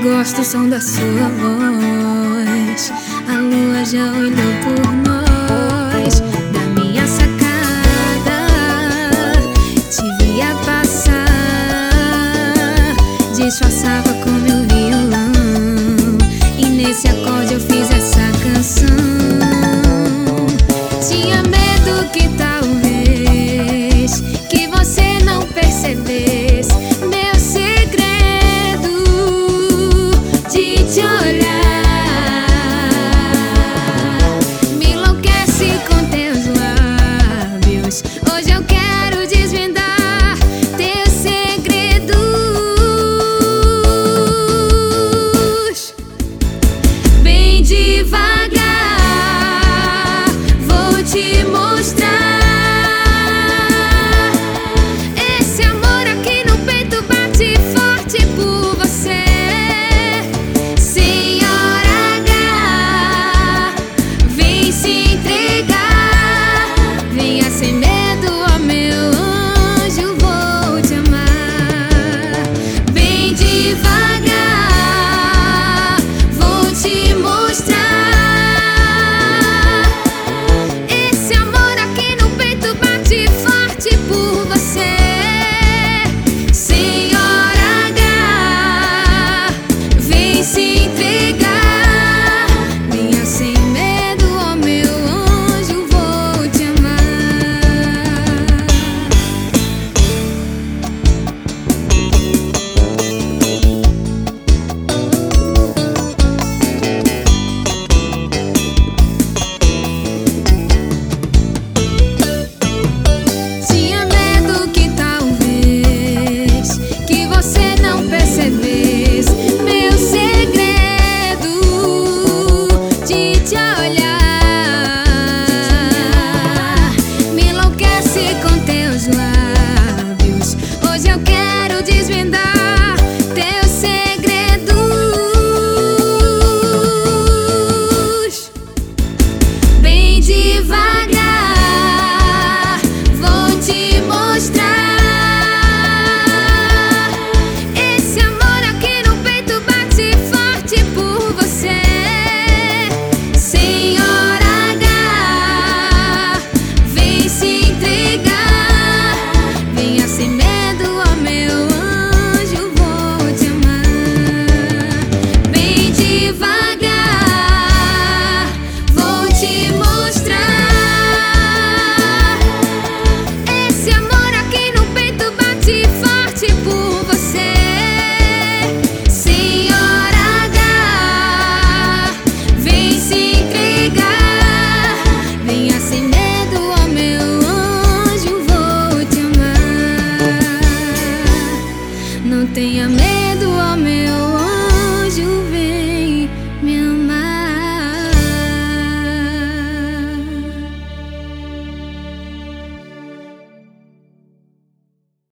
gosto do som da sua voz. A lua já olhou por nós. Da minha sacada te via passar, disfarçava com meu violão, e nesse acorde eu fiz essa canção. Tinha medo que talvez que você não percebesse meu segredo de te olhar. Me enlouquece com teus lábios. Hoje eu quero desvendar teus segredos. Bem devagar vou te mostrar esse amor aqui no peito bate forte por você. Senhora H, vem se entregar, venha sem medo, ó meu anjo, vou te amar. Bem devagar vou te mostrar esse amor aqui no peito bate forte por você. Senhora H, vem se entregar, venha sem medo, ó meu anjo, vou te amar. Tinha medo que talvez que você não percebesse meu segredo de te olhar. Me enlouquece com teus lábios. Hoje eu quero desvendar teus segredos. Bem devagar vou te mostrar esse amor aqui no peito bate forte por você. Senhora H, vem se entregar, venha sem medo, ó meu anjo, vou te amar. Bem devagar vou te mostrar esse amor aqui no peito bate forte por você. Senhora H, vem se entregar, venha sem medo, ó meu anjo, vou te amar. Não tenha medo, ó meu